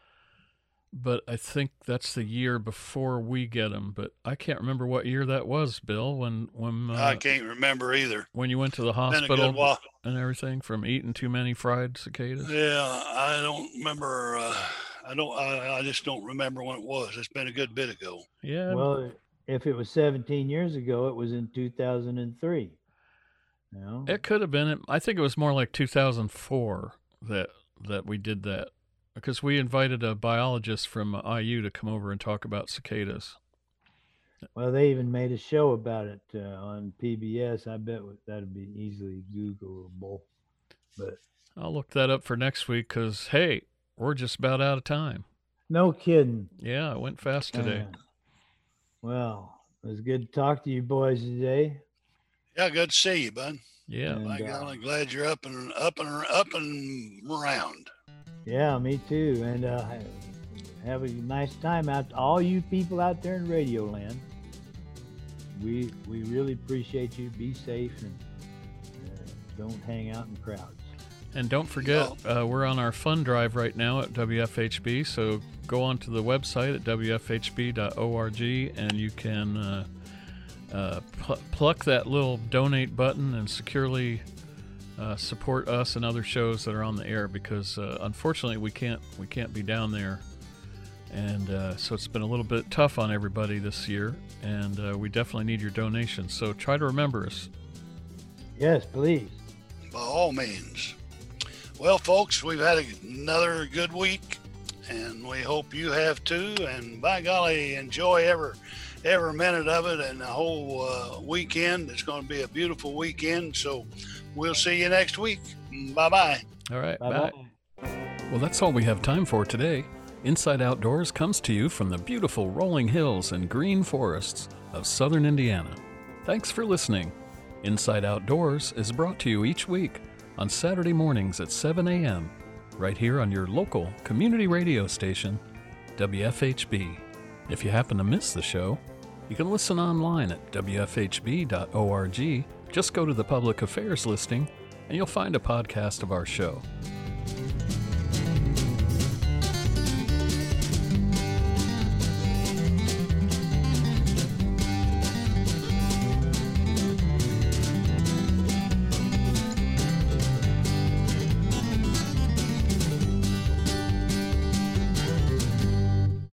But I think that's the year before we get them. But I can't remember what year that was, Bill. When when uh, I can't remember either. when you went to the Been a good hospital while. and everything from eating too many fried cicadas. Yeah, I don't remember. Uh, I don't. I, I just don't remember when it was. It's been a good bit ago. Yeah. Well, if it was seventeen years ago, it was in two thousand three. You know? It could have been. I think it was more like two thousand four that that we did that, because we invited a biologist from I U to come over and talk about cicadas. Well, they even made a show about it uh, on P B S. I bet that'd be easily Googleable. But I'll look that up for next week because, hey, we're just about out of time. no kidding. Yeah, it went fast today. Uh, well, it was good to talk to you boys today. Yeah, good to see you, bud. Yeah. And, My uh, God, I'm glad you're up and up and up and around. Yeah, me too. And uh, have a nice time out to all you people out there in Radio Land. We we really appreciate you. Be safe and uh, don't hang out in crowds. And don't forget, uh, we're on our fund drive right now at W F H B, so go on to the website at W F H B dot org and you can uh, uh, pl- pluck that little donate button and securely uh, support us and other shows that are on the air, because uh, unfortunately we can't we can't be down there, and uh, so it's been a little bit tough on everybody this year, and uh, we definitely need your donations. So try to remember us. Yes, please. By all means. Well, folks, we've had another good week, and we hope you have too. And by golly, enjoy every every minute of it, and the whole uh, weekend. It's going to be a beautiful weekend. So we'll see you next week. Bye bye. All right, Bye bye. bye. Well, that's all we have time for today. Inside Outdoors comes to you from the beautiful rolling hills and green forests of southern Indiana. Thanks for listening. Inside Outdoors is brought to you each week on Saturday mornings at seven a.m. right here on your local community radio station, W F H B. If you happen to miss the show, you can listen online at W F H B dot org. Just go to the public affairs listing and you'll find a podcast of our show.